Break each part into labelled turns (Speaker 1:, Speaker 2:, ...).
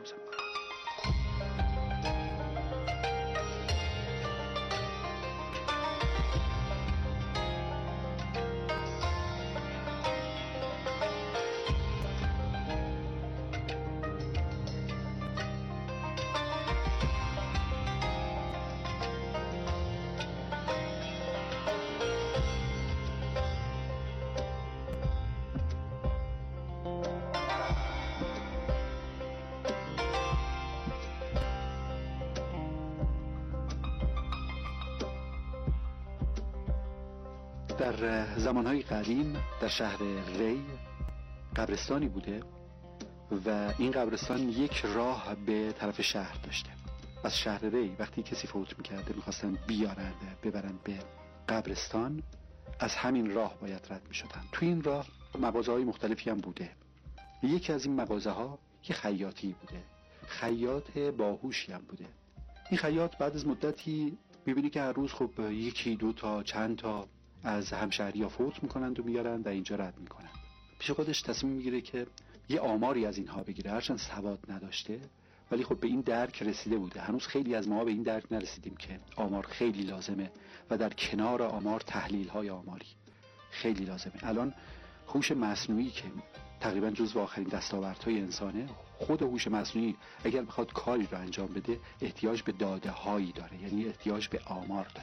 Speaker 1: امروز. در زمانهای قدیم در شهر ری قبرستانی بوده و این قبرستان یک راه به طرف شهر داشته. از شهر ری وقتی کسی فوت میکرده میخواستن بیارن ببرن به قبرستان، از همین راه باید رد میشدن. تو این راه مغازه‌های مختلفی هم بوده. یکی از این مغازه‌ها یه خیاطی بوده، خیاط باهوشی هم بوده. این خیاط بعد از مدتی میبینی که هر روز خب یکی دو تا چند تا از همشهری‌ها فوت میکنند و میارن و اینجا رد میکنند. پیش خودش تصمیم میگیره که یه آماری از اینها بگیره، هرچند سواد نداشته ولی خب به این درک رسیده بوده. هنوز خیلی از ما به این درک نرسیدیم که آمار خیلی لازمه و در کنار آمار تحلیل‌های آماری خیلی لازمه. الان هوش مصنوعی که تقریبا جزو آخرین دستاوردهای انسانه، خود هوش مصنوعی اگر بخواد کاری رو انجام بده احتیاج به داده‌هایی داره، یعنی احتیاج به آمار داره.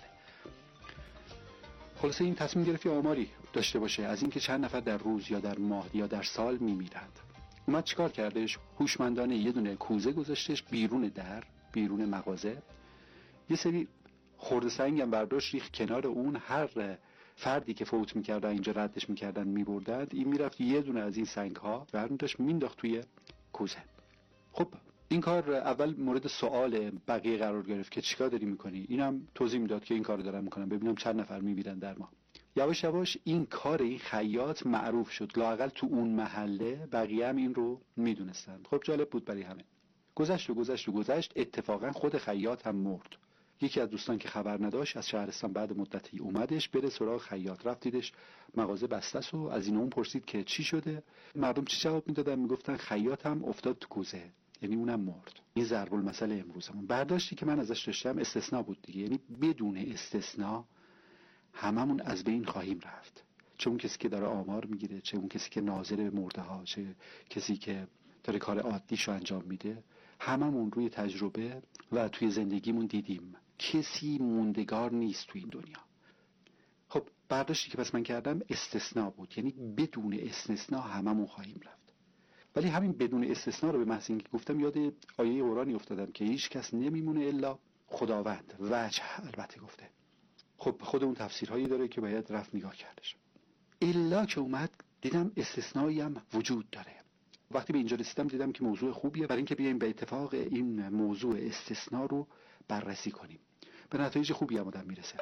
Speaker 1: خلاصه این تصمیم گرفت آماری داشته باشه از اینکه چند نفر در روز یا در ماه یا در سال میمیرند. اومد چیکار کردش؟ هوشمندانه یه دونه کوزه گذاشتش بیرون مغازه، یه سری خرده سنگ هم برداشت ریخت کنار اون. هر فردی که فوت میکرد اینجا ردش میکردن میبردند، این میرفت یه دونه از این سنگ ها برداشت مینداخت توی کوزه. خب این کار اول مورد سوال بقیه قرار گرفت که چیکار داری میکنی؟ اینم توضیح میداد که این کارو دارم میکنم ببینم چند نفر میمیرن در ما. یواش یواش این کار این خیاط معروف شد، لااقل تو اون محله بقیه هم این رو میدونستن. خب جالب بود برای همه. گذشت اتفاقا خود خیاط هم مرد. یکی از دوستان که خبر نداشت از شهرستان بعد مدتی اومدش بره سراغ خیاط، رفت دیدش مغازه بسته است و از این اون پرسید که چی شده. مردم چی جواب میدادن؟ میگفتن خیاط هم افتاد تو کوزه، یعنی اونم مرد. این ضرب المثل امروزمون. برداشتی که من ازش داشتم استثناء بود دیگه، یعنی بدون استثناء هممون از بین خواهیم رفت، چه اون کسی که داره آمار میگیره، چه اون کسی که ناظر به مرده ها، چه کسی که داره کار عادیشو انجام میده. هممون روی تجربه و توی زندگیمون دیدیم کسی موندگار نیست توی این دنیا. خب برداشتی که پس من کردم استثناء بود، یعنی بدون استثناء هممون خواهیم رفت. ولی همین بدون استثناء رو به محض اینکه گفتم یاد آیه قرآنی افتادم که هیچ کس نمیمونه الا خداوند. وجه البته گفته. خب خود اون تفسیرهایی داره که باید رفت نگاه کردش. الا که اومد دیدم استثنایی هم وجود داره. وقتی به اینجا رسیدم دیدم که موضوع خوبیه برای اینکه بیایم به اتفاق این موضوع استثناء رو بررسی کنیم. به نتایج خوبی هم آدم میرسه.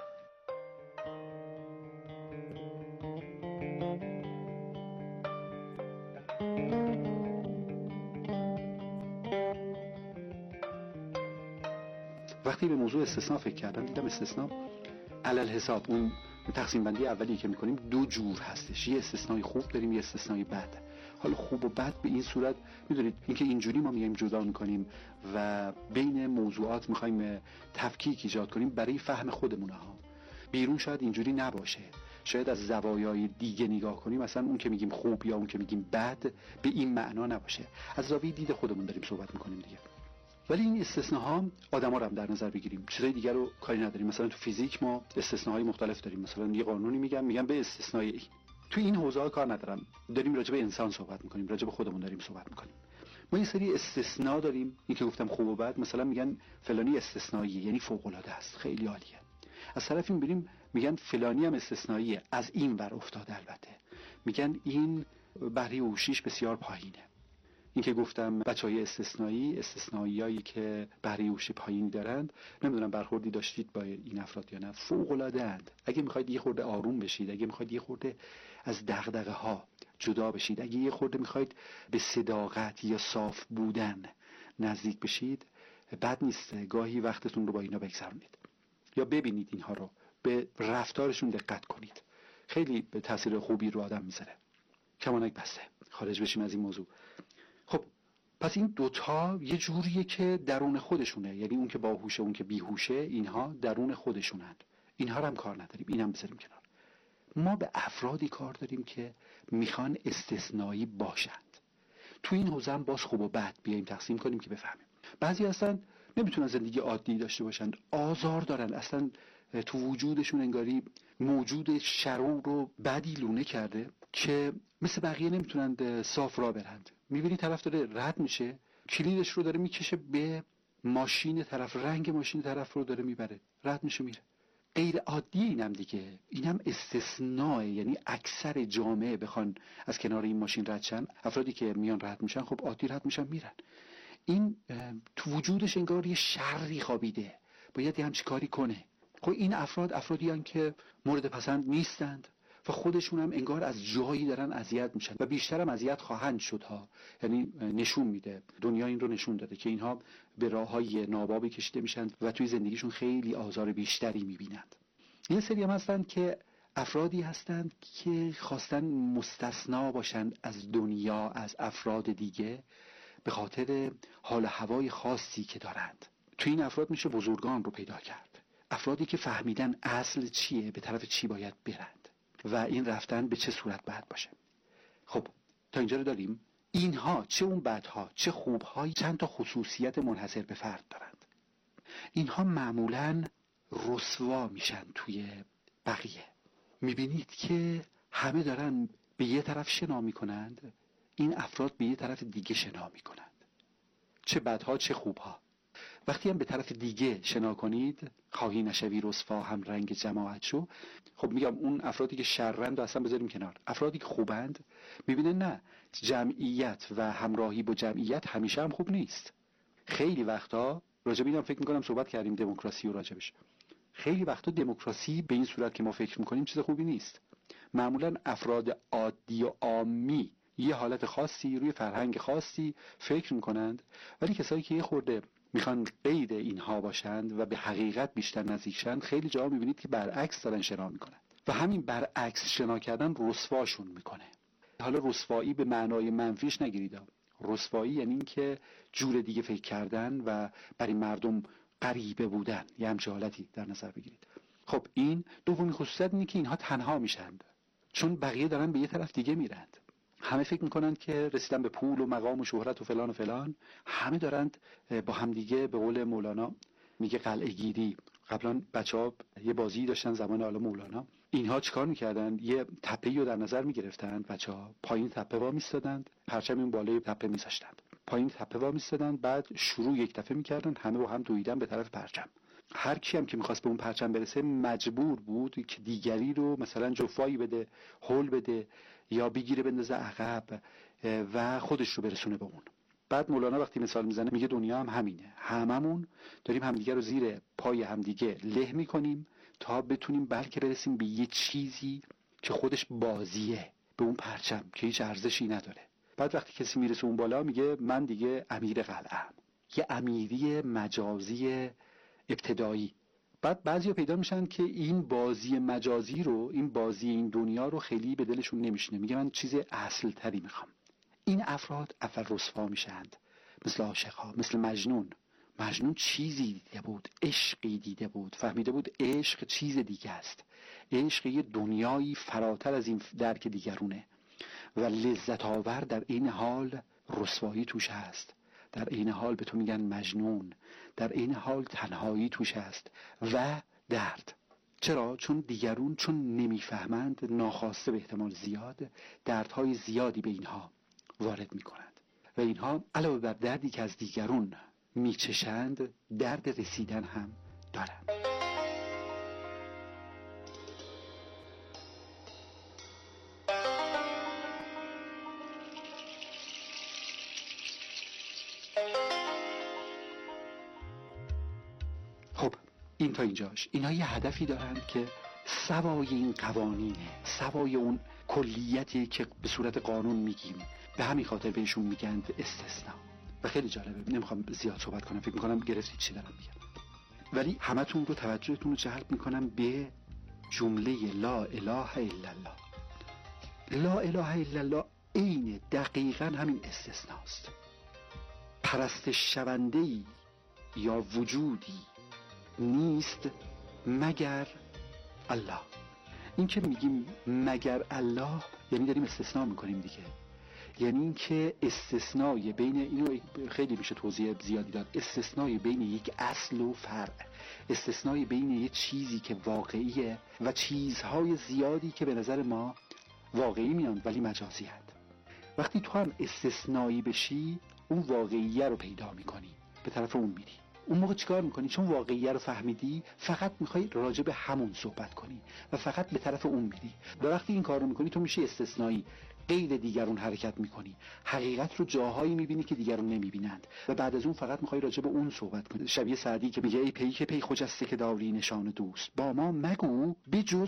Speaker 1: وقتی به موضوع استثناء فکر کردم دیدم استثناء علل حساب اون تقسیم بندی اولی که میکنیم دو جور هستش. یه استثنای خوب داریم، یه استثنای بد. حالا خوب و بد به این صورت میدونید اینکه اینجوری ما میایم جدا میکنیم و بین موضوعات میخوایم تفکیک ایجاد کنیم برای فهم خودمونه ها. بیرون شاید اینجوری نباشه، شاید از زوایای دیگه نگاه کنیم، مثلا اون که میگیم خوب یا اون که میگیم بد به این معنا نباشه. از زاویه دید خودمون داریم صحبت میکنیم دیگه. ولی این استثناها آدما رو هم در نظر بگیریم، چیزای دیگر رو کاری نداریم. مثلا تو فیزیک ما استثناهای مختلف داریم. مثلا یه قانونی میگم به استثنای این. تو این حوزه‌ها کار ندارم، داریم راجع به انسان صحبت میکنیم، راجع به خودمون داریم صحبت میکنیم. ما یه سری استثناء داریم، این که گفتم خوب و بد. مثلا میگن فلانی استثنائیه، یعنی فوق العاده است، خیلی عالیه. از طرفی میبینیم میگن فلانی هم استثنائیه، از این ور افتاده. البته میگن این بهره هوشیش بسیار پایینه. این که گفتم بچهای استثنائیایی که بهره هوش پایین دارند، نمیدونم برخوردی داشتید با این افراد یا نه، فوق العاده اند. اگه میخواید یه خورده آروم بشید، اگه میخواید یه خورده از دغدغه ها جدا بشید، اگه یه خورده میخواید به صداقت یا صاف بودن نزدیک بشید، بد نیست گاهی وقتتون رو با اینا بگذرونید یا ببینید اینها رو، به رفتارشون دقت کنید. خیلی به تاثیر خوبی رو آدم میذاره. کمانک بسته خارج بشیم از این موضوع. خب پس این دوتا یه جوریه که درون خودشونه، یعنی اون که باهوشه اون که بیهوشه، اینها درون خودشونند. اینها رو هم کار نداریم، اینم بذاریم کنار. ما به افرادی کار داریم که میخوان استثنایی باشند. تو این حوزه هم باز خوب و بد بیایم تقسیم کنیم که بفهمیم. بعضی هستن نمیتونن زندگی عادی داشته باشند، آزار دارن، اصلا تو وجودشون انگاری موجود شرور و بدی لونه کرده که مثل بقیه نمیتونن صاف راه برند. میبینی طرف داره رد میشه، کلیدش رو داره میکشه به ماشین طرف، رنگ ماشین طرف رو داره میبره، رد میشه میره. غیر عادی اینم دیگه، اینم استثناء. یعنی اکثر جامعه بخوان از کنار این ماشین رد شن، افرادی که میان رد میشن خب عادی رد میشن میرن. این تو وجودش انگار یه شری خوابیده، باید یه همچی کاری کنه. خب این افرادی هستند که مورد پسند نیستند و خودشون هم انگار از جایی دارن اذیت میشن و بیشتر هم اذیت خواهند شد ها. یعنی نشون میده، دنیا این رو نشون داده که اینها به راههای نابابی کشیده میشن و توی زندگیشون خیلی آزار بیشتری میبینند. یه سری هم هستند که افرادی هستند که خواستن مستثنا باشند از دنیا، از افراد دیگه، به خاطر حال و هوای خاصی که دارند. توی این افراد میشه بزرگان رو پیدا کرد، افرادی که فهمیدن اصل چیه، به طرف چی باید برند و این رفتن به چه صورت باید باشه. خب تا اینجا رو داریم. اینها چه اون بدها چه خوبهایی چند تا خصوصیت منحصر به فرد دارند. اینها معمولاً رسوا میشن توی بقیه. میبینید که همه دارن به یه طرف شنا میکنند، این افراد به یه طرف دیگه شنا میکنند، چه بدها چه خوبها. وقتی هم به طرف دیگه شنا کنید، خواهی نشوی رسوا هم رنگ جماعت شو. خب میگم اون افرادی که شرند رو اصلا بذاریم کنار. افرادی که خوبند میبینن نه، جمعیت و همراهی با جمعیت همیشه هم خوب نیست. خیلی وقتا راجب اینم فکر میکنم صحبت کردیم، دموکراسی و راجبش. خیلی وقتا دموکراسی به این صورت که ما فکر میکنیم چیز خوبی نیست. معمولا افراد عادی و عامی یه حالت خاصی روی فرهنگ خاصی فکر میکنند، ولی کسایی که یه خورده میخوان قید اینها باشند و به حقیقت بیشتر نزدیکشن، خیلی جاها میبینید که برعکس دارن شنا میکنند و همین برعکس شنا کردن رسواشون میکنه. حالا رسوایی به معنای منفیش نگیرید، رسوایی یعنی این که جور دیگه فکر کردن و برای مردم غریبه بودن، یه همچه حالتی در نظر بگیرید. خب این دومین خصوصیت اینه که اینها تنها میشند، چون بقیه دارن به یه طرف دیگه میرند. همه فکر میکنند که رسیدن به پول و مقام و شهرت و فلان و فلان، همه دارند با همدیگه، به قول مولانا میگه قلعه گیری. قبلا بچه‌ها یه بازی داشتن زمان آل مولانا، اینها چیکار میکردن؟ یه تپه‌ای رو در نظر میگرفتن بچه‌ها، پایین تپه وا میستادند، پرچم این بالای تپه میذاشتند، پایین تپه وا میستادند، بعد شروع یک دفعه میکردن همه با هم دویدن به طرف پرچم. هر کی هم که میخواست به اون پرچم برسه مجبور بود که دیگری رو مثلا جفایی بده، هول بده یا بگیره بندازه عقب و خودش رو برسونه به اون. بعد مولانا وقتی مثال میزنه میگه دنیا هم همینه، هممون داریم همدیگه رو زیر پای همدیگه له میکنیم تا بتونیم بلکه برسیم به یه چیزی که خودش بازیه، به اون پرچم که هیچ ارزشی نداره. بعد وقتی کسی میرسه اون بالا میگه من دیگه امیر قلعه‌ام، یه امیری مجازی ابتدایی. بعد بعضیا پیدا میشن که این بازی مجازی رو، این بازی این دنیا رو خیلی به دلشون نمیشینه، میگه من چیز اصل تری میخوام. این افراد اول رسوا میشند، مثل عاشق‌ها، مثل مجنون چیزی دیده بود، عشقی دیده بود، فهمیده بود عشق چیز دیگه است، عشق یه دنیایی فراتر از این درک دیگرونه و لذت آور، در این حال رسوایی توش هست، در این حال به تو میگن مجنون، در این حال تنهایی توش هست و درد. چرا؟ چون دیگرون چون نمیفهمند، ناخواسته به احتمال زیاد دردهای زیادی به اینها وارد میکنند و اینها علاوه بر دردی که از دیگرون میچشند، درد رسیدن هم دارند. خب این تا اینجاش. اینها یه هدفی دارند که سوای این قوانینه، سوای اون کلیتی که به صورت قانون میگیم، به همین خاطر بهشون میگن استثناء. و خیلی جالبه، نمیخوام زیاد صحبت کنم، فکر میکنم گرفتید چی دارم میگم، ولی همتون رو توجهتون رو جلب میکنم به جمله لا اله الا الله. لا اله الا الله عین دقیقاً همین استثناست. پرستش شونده‌ای یا وجودی نیست مگر الله. این که میگیم مگر الله یعنی داریم استثناء میکنیم دیگه. یعنی این که استثنای بین، اینو خیلی میشه توضیح زیادی داد، استثنای بین یک اصل و فرع، استثنای بین یک چیزی که واقعیه و چیزهای زیادی که به نظر ما واقعی میان ولی مجازی هست. وقتی تو هم استثنایی بشی اون واقعیه رو پیدا میکنی، به طرف اون میری. اون موقع چیکار میکنی؟ چون واقعیه رو فهمیدی فقط میخوای راجع به همون صحبت کنی و فقط به طرف اون میری. و وقتی این کار رو میکنی تو میشی استثنایی، غیر دیگرون حرکت میکنی، حقیقت رو جاهایی میبینی که دیگرون نمیبینند و بعد از اون فقط میخوای راجع به اون صحبت کنی. شبیه سعدی که میگه ای پیک پی خجسته که داری نشان دوست، با ما مگو بجز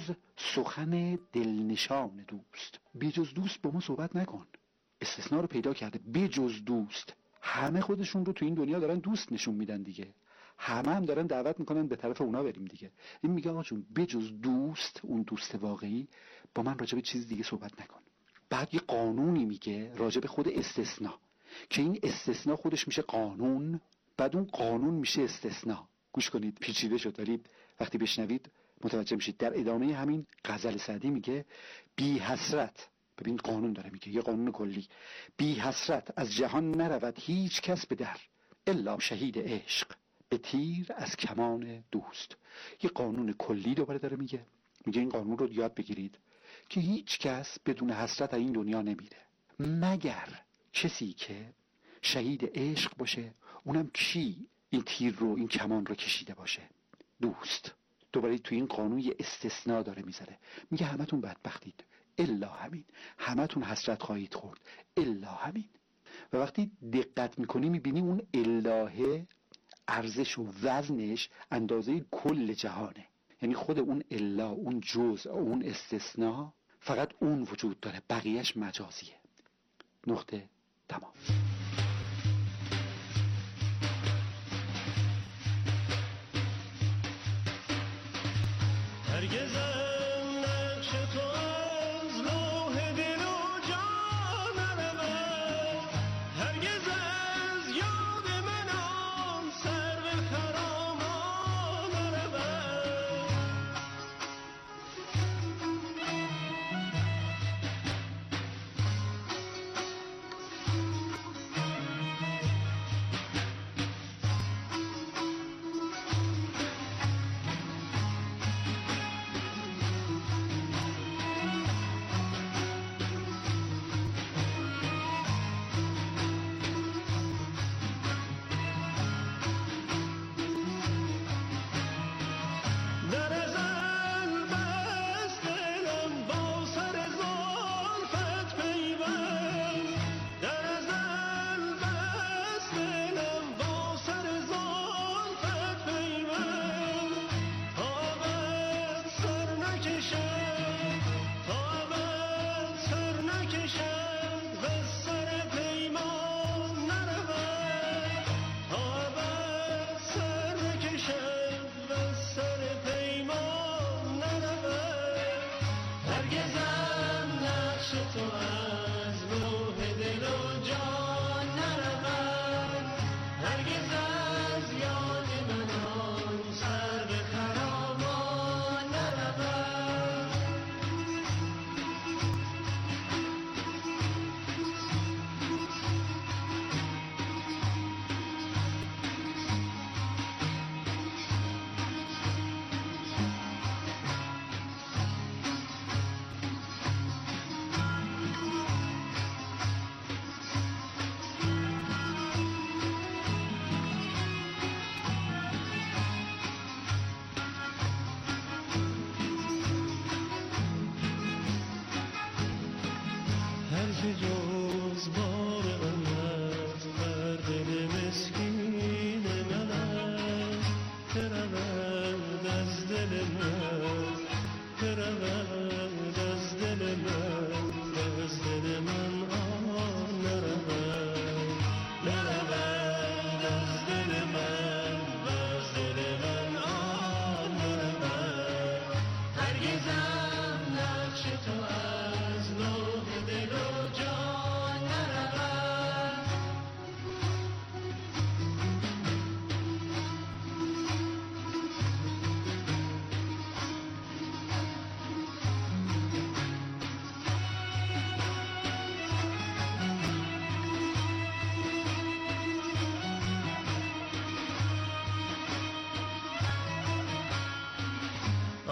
Speaker 1: سخن دلنشان دوست. بجز دوست با ما صحبت نکن. استثناء رو پیدا کرده، بجز دوست. همه خودشون رو تو این دنیا دارن دوست نشون میدن دیگه، همه هم دارن دعوت میکنن به طرف اونا بریم دیگه. این میگه آقا جون بجز دوست، اون دوست واقعی، با من راجع به چیز دیگه صحبت نکن. بعد یه قانونی میگه راجع به خود استثناء که این استثناء خودش میشه قانون، بعد اون قانون میشه استثناء. گوش کنید، پیچیده شد ولی وقتی بشنوید متوجه میشید. در ادامه همین غزل سعدی میگه بی حسرت، ببین قانون داره میگه، یه قانون کلی، بی حسرت از جهان نرود هیچ کس به در الا شهید عشق به تیر از کمان دوست. یه قانون کلی دوباره داره میگه این قانون رو یاد بگیرید که هیچ کس بدون حسرت از این دنیا نمیره مگر کسی که شهید عشق باشه. اونم کی این تیر رو، این کمان رو کشیده باشه؟ دوست. دوباره تو این قانون یه استثناء داره میذاره، میگه همتون بدبختید الا همین، همتون حسرت خواهید خورد الا همین. و وقتی دقت میکنی میبینی اون الهه ارزش و وزنش اندازه کل جهانه. یعنی خود اون الا، اون جزء، اون استثناء، فقط اون وجود داره، بقیهش مجازیه. نقطه، تمام.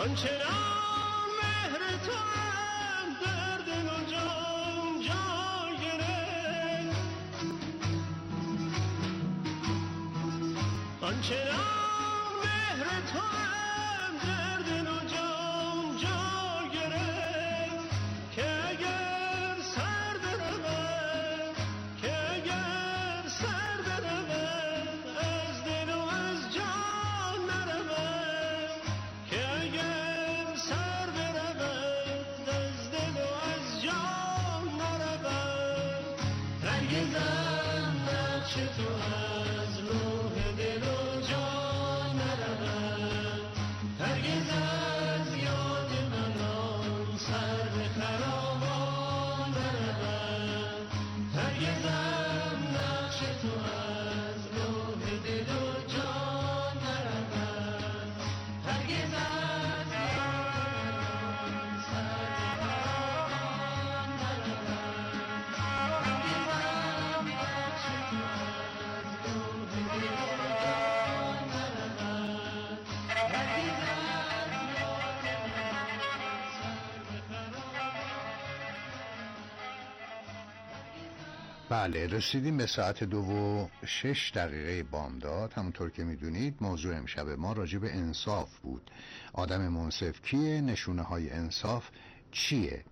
Speaker 2: آنچنان مهر تو در دل و جان جای گرفت، آنچنان مهر تو در دل و جان جای گرفت که اگر سر برود، که اگر سر برود از دل و از جان نرود، که اگر سر برود از دل و از جان نرود. هرگزم نقش تو از لوح دل و جان نرود، هرگز از یاد من آن سرو خرامان نرود، هرگزم نقش تو از لوح دل و جان نرود، هرگز از یاد من آن سرو خرامان نرود، هرگزم نقش تو از لوح دل و جان نرود، هرگز از یاد
Speaker 3: بله، رسیدیم به ساعت 2:06 بامداد. همونطور که میدونید موضوع امشب ما راجع به انصاف بود. آدم منصف کیه؟ نشونه های انصاف چیه؟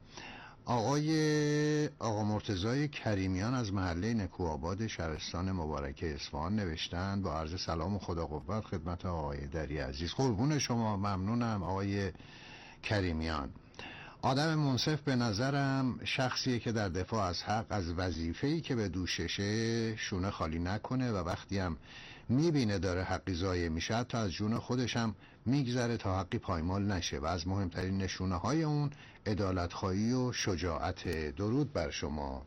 Speaker 3: آقا مرتضی کریمیان از محله نکوآباد شهرستان مبارک اصفهان نوشتن: با عرض سلام و خدا قوت خدمت آقای دری عزیز. قربون شما، ممنونم آقای کریمیان. آدم منصف به نظرم شخصیه که در دفاع از حق از وظیفه‌ای که به دوششه شونه خالی نکنه و وقتی هم میبینه داره حقی ضایع میشه تا از جون خودش هم میگذره تا حقی پایمال نشه و از مهمترین نشونه های اون عدالت‌خواهی و شجاعت. درود بر شما.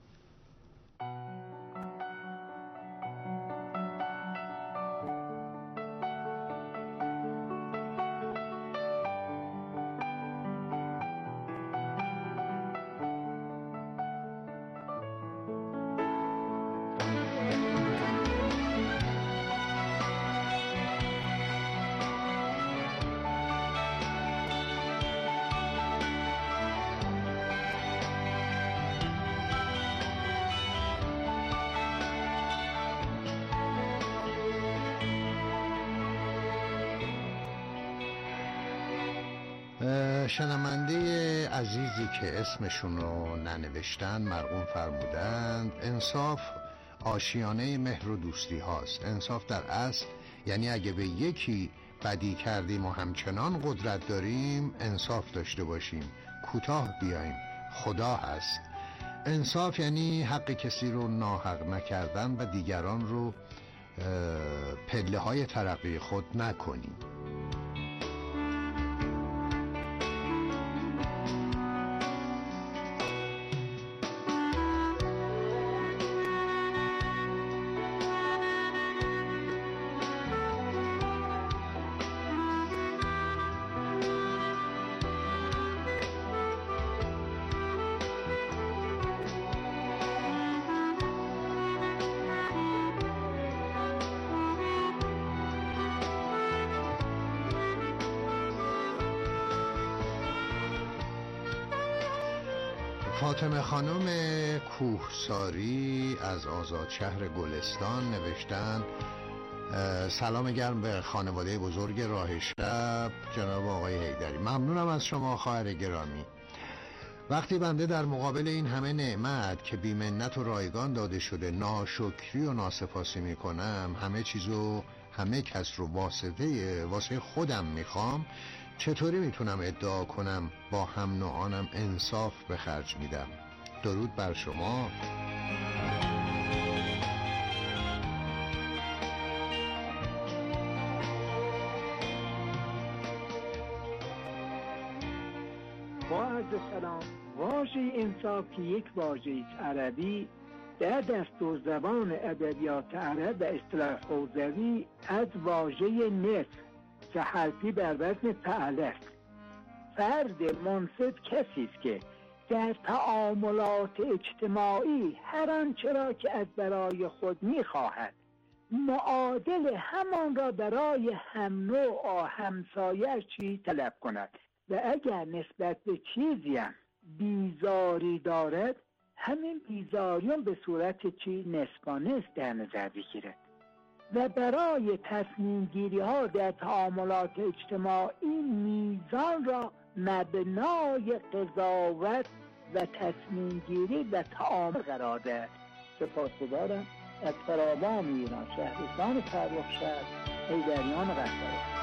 Speaker 3: شنونده عزیزی که اسمشون رو ننوشتن مرقوم فرمودند: انصاف آشیانه مهر و دوستی هاست. انصاف در اصل یعنی اگه به یکی بدی کردیم و همچنان قدرت داریم انصاف داشته باشیم، کوتاه بیایم، خدا هست. انصاف یعنی حق کسی رو ناحق نکردن و دیگران رو پله های ترقی خود نکنیم. فاطمه خانم کوهساری از آزاد شهر گلستان نوشتن: سلام گرم به خانواده بزرگ راه شب جناب آقای حیدری. ممنونم از شما خواهر گرامی. وقتی بنده در مقابل این همه نعمت که بی منت و رایگان داده شده ناشکری و ناسپاسی میکنم، همه چیزو همه کس رو واسه خودم میخوام، چطوری میتونم ادعا کنم با هم نوعانم انصاف به خرج میدم؟ درود بر شما.
Speaker 4: با عرض سلام. واژه انصاف که یک واژه عربی در دستور زبان ادبیات عرب و اصطلاح حوزوی از واژه نصف که حرفی بر وزن فعل است. فرد منصف کسی است که در تعاملات اجتماعی هر آنچه را که از برای خود می‌خواهد معادل همان را برای هم نوع و همسایه‌اش طلب کند. و اگر نسبت به چیزی هم بیزاری دارد، همین بیزاریون به صورت چی نسبانه است در نظر بگیرد و برای تصمیم گیری ها در تعاملات اجتماعی میزان را مبنای قضاوت و تصمیم گیری و تعامل قرار دهد. سپاسگزارم. از فراوان ایران، شهرستان فرخ شهر، حیدریان قصار.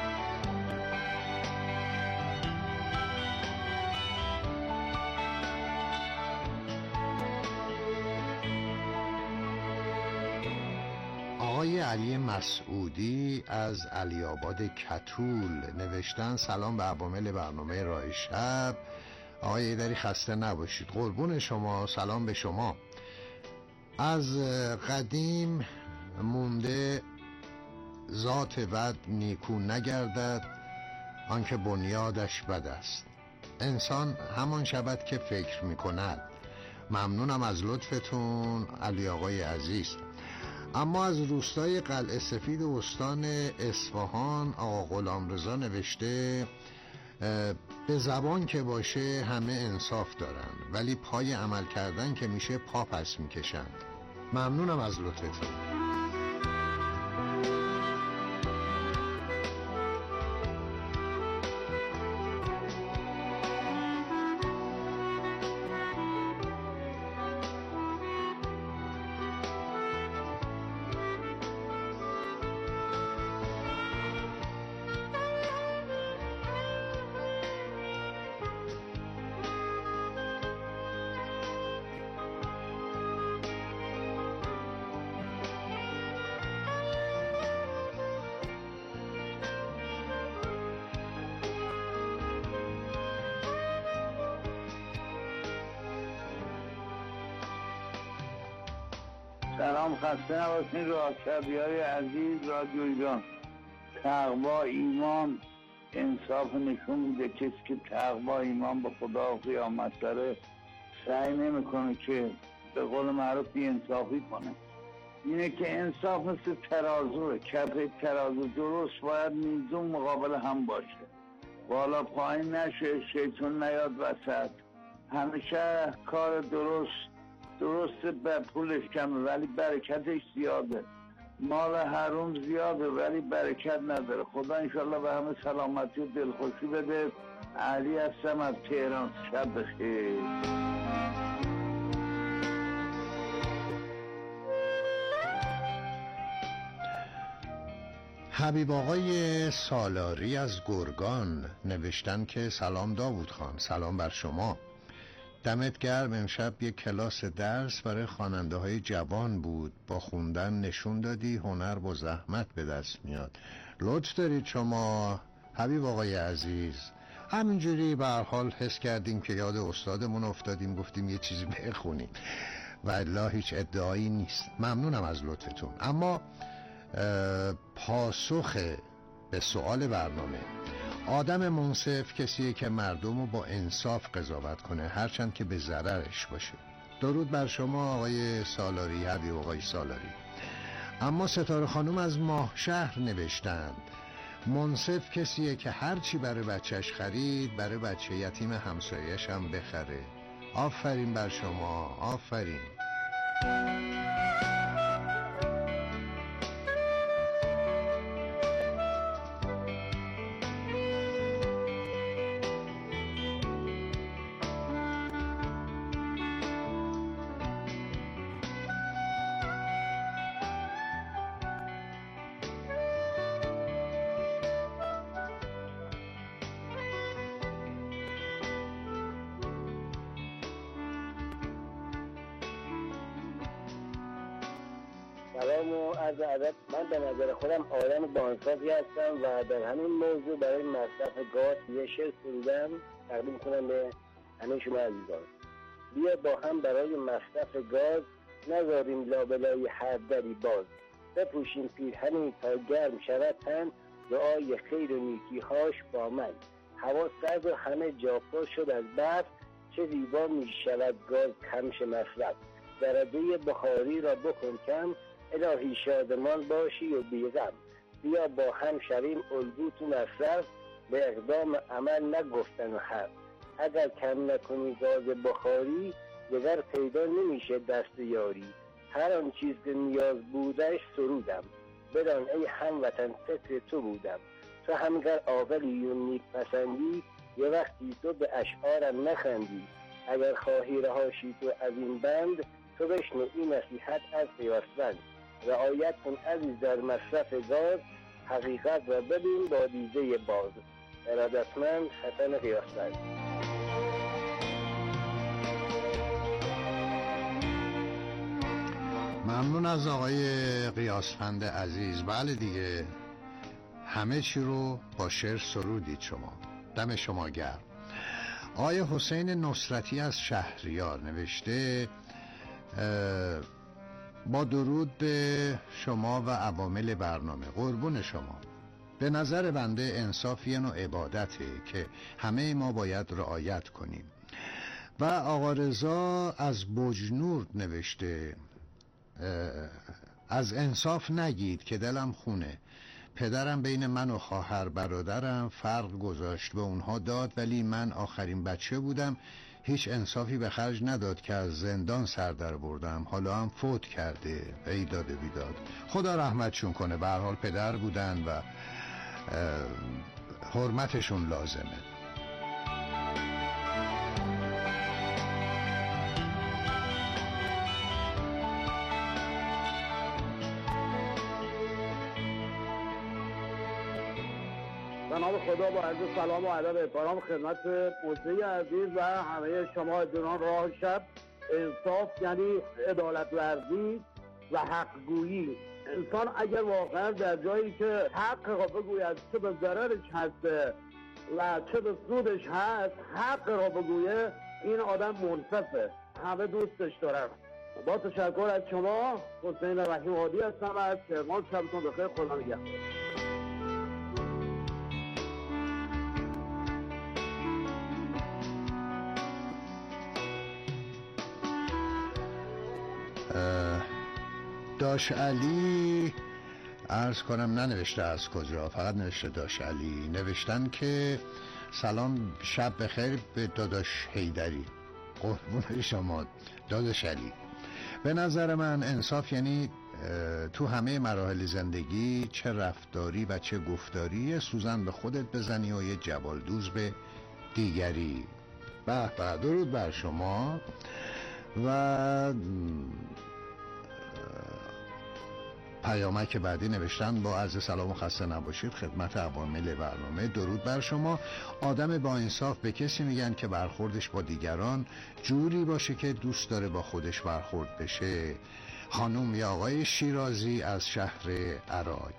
Speaker 3: آقای علی مسعودی از علی آباد کتول نوشتن سلام به عوامل برنامه راه شب. آقای حیدری خسته نباشید. قربون شما، سلام به شما. از قدیم مونده ذات بد نیکو نگردد آنکه بنیادش بد است. انسان همان شود که فکر میکند. ممنونم از لطفتون علی آقای عزیز. اما از روستای قلعه سفید استان اصفهان آقا غلامرضا نوشته به زبان که باشه همه انصاف دارن، ولی پای عمل کردن که میشه پا پس میکشن. ممنونم از لطفتون.
Speaker 5: سلام، خسته نباشین راهشبی‌های عزیز رادیو ایران. تقوا ایمان انصاف نشون میده. کسی که تقوا ایمان به خدا و قیامت داره سعی نمیکنه که به قول معروف بی انصافی کنه. اینه که انصاف مثل ترازوه، کف ترازو درست باید میزون مقابل هم باشه، بالا پایین نشه، شیطون نیاد وسط. همیشه کار درسته به پولش کمه ولی برکتش زیاده. مال حروم زیاده ولی برکت نداره. خدا انشالله به همه سلامتی و دلخوشی بده. علی هستم از تهران. شب بخیر.
Speaker 3: حبیب آقای سالاری از گرگان نوشتن که سلام داوود خان، سلام بر شما. دمت گرم. امشب یک کلاس درس برای خواننده های جوان بود. با خوندن نشون دادی هنر با زحمت به دست میاد. لطف دارید شما حبیب آقای عزیز. همینجوری به هر حال حس کردیم که یاد استادمون افتادیم، گفتیم یه چیزی بخونیم و الا هیچ ادعایی نیست. ممنونم از لطفتون. اما پاسخ به سوال برنامه: آدم منصف کسیه که مردم رو با انصاف قضاوت کنه، هرچند که به ضررش باشه. درود بر شما آقای سالاری، حبیب آقای سالاری. اما ستاره خانم از ماه شهر نوشتند منصف کسیه که هرچی برای بچهش خرید برای بچه یتیم همسایش هم بخره. آفرین بر شما، آفرین.
Speaker 6: سلام و عرض ادب. من به نظر خودم آدم باانصافی هستم و در همین موضوع برای مصرف گاز یه شعر خوندم تقدیم کنم به همه شما عزیزان. بیا با هم برای مصرف گاز نذاریم لابلای هر دری باز. بپوشیم پیرهنی تا گرم شود تن، دعای خیر و نیکی‌هاش با من. هوا سرد و همه جا پر شد از برف، چه زیبا می شود گاز کمش مصرف. درجه بخاری را بکن کم، الهی شادمان باشی و بیغم. بیا با هم شویم الگو تو مصرف، به اقدام عمل نگفتن و حرف. اگر کم نکنی گاز بخاری، دگر پیدا نمیشه دست یاری. هر آن چیز که نیاز بودش سرودم، بدان ای هموطن فکر تو بودم. تو همگر عاقلی و نیک پسندی، یه وقتی تو به اشعارم نخندی. اگر خواهی رهاشی تو از این بند، تو بشنو این نصیحت از قیاسوند. رعایت کن عزیز در مصرف گاز، حقیقت را ببین با دیده باز. ارادتمند حسن قیاسوند.
Speaker 3: ممنون از آقای قیاسفند عزیز. بله دیگه، همه چی رو با شعر سرودید شما. دم شما گرم. آقای حسین نصرتی از شهریار نوشته با درود به شما و عوامل برنامه. قربون شما. به نظر بنده انصاف یه نوع عبادته که همه ما باید رعایت کنیم. و آقا رضا از بجنورد نوشته از انصاف نگید که دلم خونه. پدرم بین من و خواهر برادرم فرق گذاشت، به اونها داد، ولی من آخرین بچه بودم. هیچ انصافی به خرج نداد که از زندان سر در بردم. حالا هم فوت کرده. ایداد بیداد. خدا رحمتشون کنه. به هر حال پدر بودن و حرمتشون لازمه.
Speaker 7: به نام خدا با عرض سلام و ادب احترام خدمت مجری عزیز و همه شما جنان راه شب. انصاف یعنی عدالت ورزی و حقگویی. انسان اگر واقعا در جایی که حق را بگوید، چه به ضررش هست و چه به سودش هست، حق را بگوید، این آدم منصفه، همه دوستش دارن. با تشکر از شما. حسین رحیم هادی هستم از کرمان. شبتون بخیر. خدا نگهدار.
Speaker 3: داش علی عرض کنم ننوشته از کجا، فقط نوشته داش علی. نوشتن که سلام شب بخیر به داداش حیدری. قربون شما داداش علی. به نظر من انصاف یعنی تو همه مراحل زندگی، چه رفتاری و چه گفتاری، سوزن به خودت بزنی و یه جوالدوز به دیگری. به به، درود بر شما. و پیامک بعدی نوشتن با عرض سلام و خسته نباشید خدمت عوامل برنامه. درود بر شما. آدم با انصاف به کسی میگن که برخوردش با دیگران جوری باشه که دوست داره با خودش برخورد بشه. خانم یا آقای شیرازی از شهر عراق.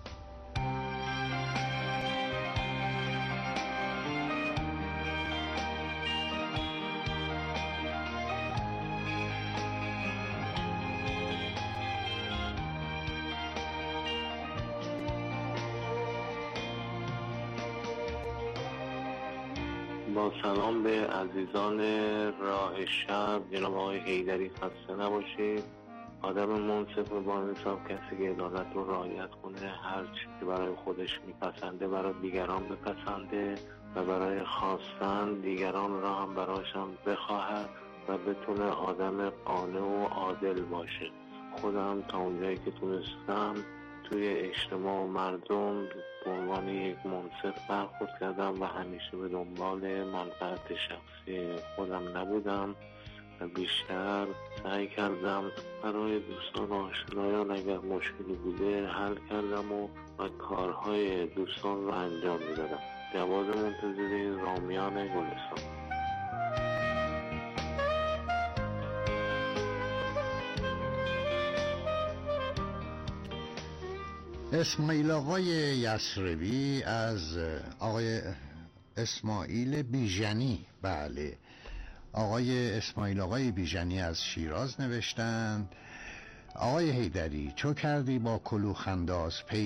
Speaker 8: با سلام به عزیزان راه شب. جناب آقای حیدری خسته نباشید. آدم منصف و با انصاف کسی که عدالت رو رعایت کنه، هر چیزی که برای خودش میپسنده برای دیگران بپسنده و برای خواستن دیگران را هم برایش هم بخواهد و بتونه آدم قانع و عادل باشه. خودم تا اونجایی که تونستم توی اجتماع و مردم به عنوان یک منصف برخورد کردم و همیشه به دنبال منفعت شخصی خودم نبودم و بیشتر سعی کردم برای دوستان و آشنایان اگر مشکلی بوده حل کردم و کارهای دوستان رو انجام میدادم. جواد منتظری، رامیان گلستان.
Speaker 3: اسماعیل آقای یسربی از آقای اسماعیل بیژنی. بله، آقای اسماعیل آقای بیژنی از شیراز نوشتند: آقای حیدری چو کردی با کلوخ انداز